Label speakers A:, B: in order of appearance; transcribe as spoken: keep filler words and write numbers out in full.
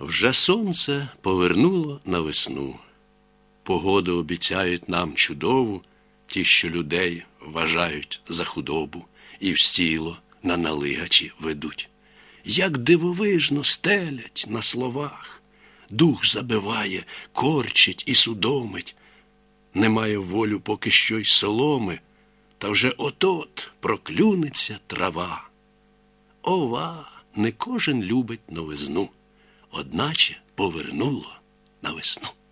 A: Вже сонце повернуло на весну. Погоду обіцяють нам чудову ті, що людей вважають за худобу і в стіло на налигачі ведуть. Як дивовижно стелять на словах, дух забиває, корчить і судомить. Немає волю поки що й соломи, та вже от-от проклюнеться трава. Ова, не кожен любить новизну, одначе повернуло на весну.